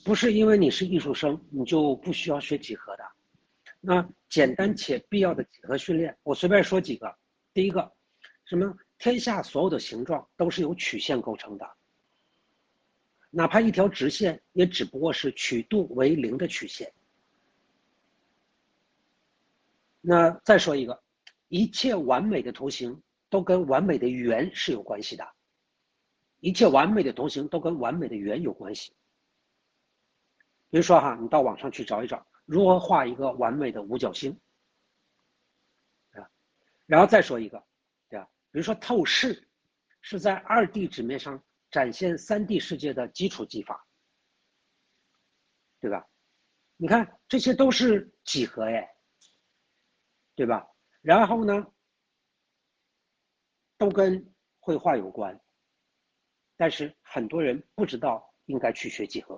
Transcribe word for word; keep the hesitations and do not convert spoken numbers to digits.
不是因为你是艺术生你就不需要学几何的。那简单且必要的几何训练，我随便说几个。第一个，什么？天下所有的形状都是由曲线构成的，哪怕一条直线，也只不过是曲度为零的曲线。那再说一个，一切完美的图形都跟完美的圆是有关系的，一切完美的图形都跟完美的圆有关系。比如说哈，你到网上去找一找，如何画一个完美的五角星，啊，然后再说一个，对吧？比如说透视，是在二 D 纸面上展现三 D 世界的基础技法，对吧？你看这些都是几何哎，对吧？然后呢，都跟绘画有关，但是很多人不知道应该去学几何。